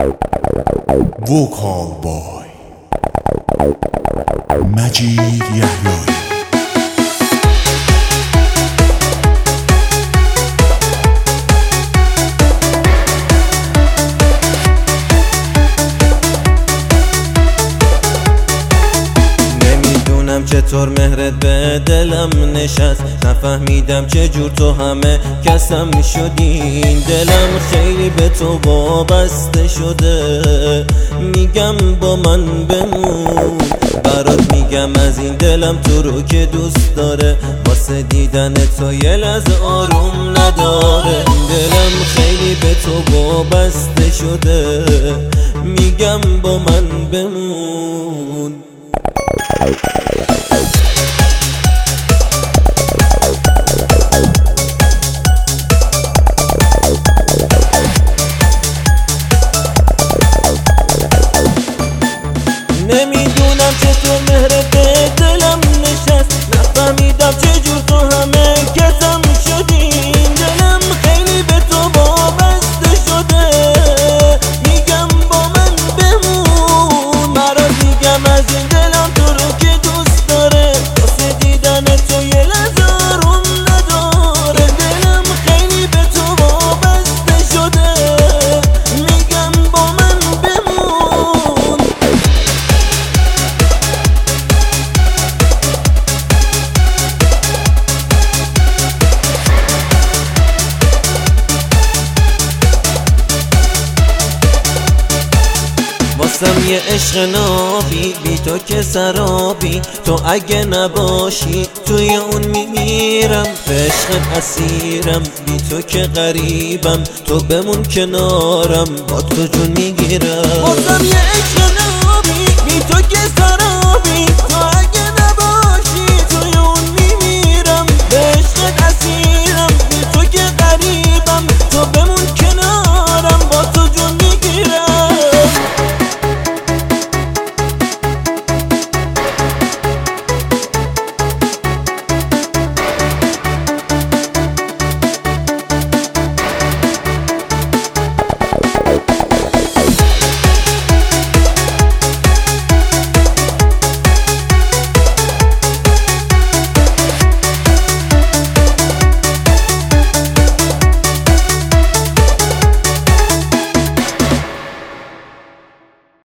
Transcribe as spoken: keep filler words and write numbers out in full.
وکال بای مجید یحیایی. چطور مهرت به دلم نشست، نفهمیدم چجور تو همه کسم شدین. دلم خیلی به تو وابسته شده، میگم با من بمون. برات میگم از این دلم تو رو که دوست داره، واسه دیدن تو یه لحظه آروم نداره. دلم خیلی به تو وابسته شده، میگم با من بمون. نمیدونم چطور مهرت به دلم نشست، نفهمیدم چجور تو همه کسم شدین. دلم خیلی به تو وابسته شده، میگم با من بمون. برات میگم از این دلم تو رو که دوست داره، واسه دیدن تو یه لحظه آروم نداره. دلم خیلی به تو وابسته شده، میگم با من بمون. واسم یه عشق نابی، بی تو که سرابی. تو اگه نباشی توی اون میمیرم، به عشق اسیرم، بی تو که غریبم. تو بمون کنارم، با تو جون میگیرم. واسم یه عشق نابی، بی تو که سرابی. تو